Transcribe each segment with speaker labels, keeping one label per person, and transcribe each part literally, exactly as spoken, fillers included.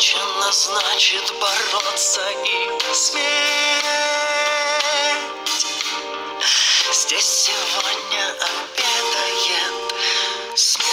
Speaker 1: встречено, значит бороться и сметь. Здесь сегодня обедает смерть.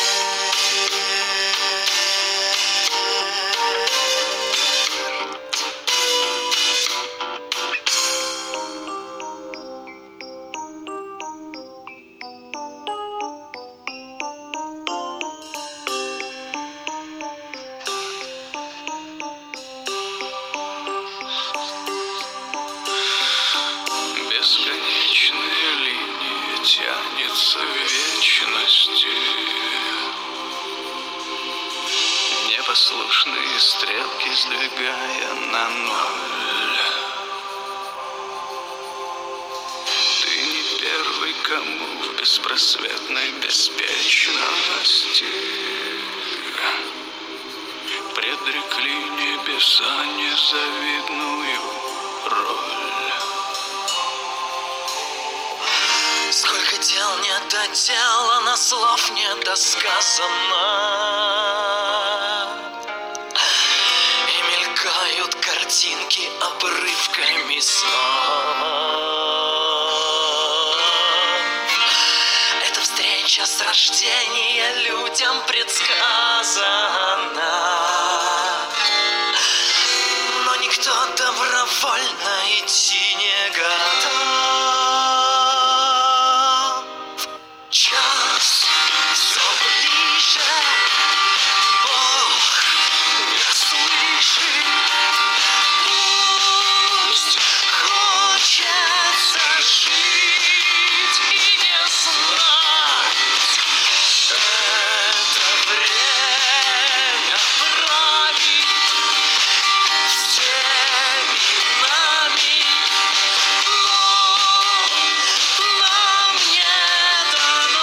Speaker 2: Бесконечная линия тянется в вечности. Непослушные стрелки сдвигая на ноль. Ты не первый, кому в беспросветной беспечности предрекли небеса незавидную роль.
Speaker 1: Сколько дел не доделано, слов не досказано, и мелькают картинки обрывками снов. Эта встреча с рождения людям предсказана, но никто добровольно идти не готов. Час все ближе, Бог не слышит. Пусть хочется жить и не знать. Это время правит всеми нами, но нам не дано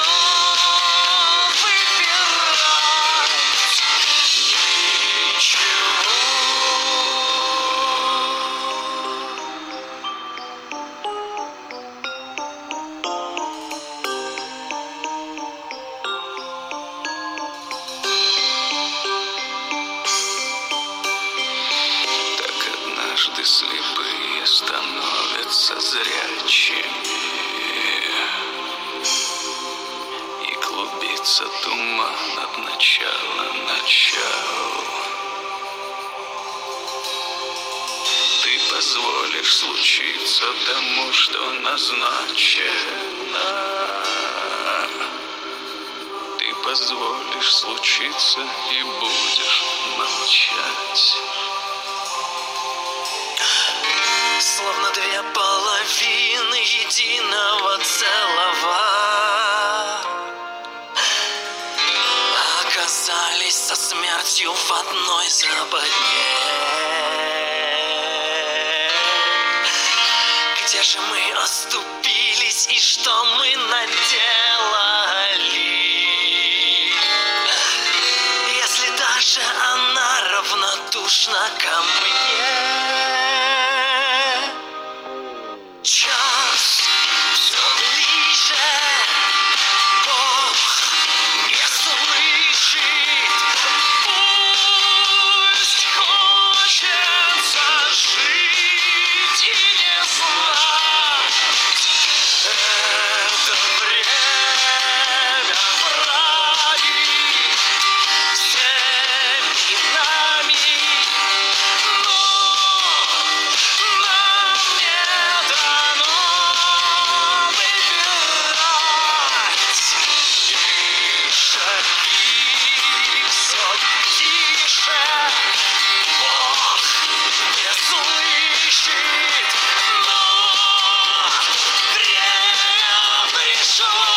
Speaker 1: выбирать ничего.
Speaker 2: Так однажды слепые становятся зрячими, и клубится туман от начала начал. Ты позволишь случиться тому, что назначено. Ты позволишь случиться и будешь молчать.
Speaker 1: Словно две половины единого целого оказались со смертью в одной западне. Где же мы оступились и что мы наделали? Если даже она равнодушна ко мне. Час все ближе, Бог не слышит. Пусть хочется жить и не знать. Это время правит всеми нами, но нам не дано выбирать. И шаги все тише, Бог не слышит, но время пришло.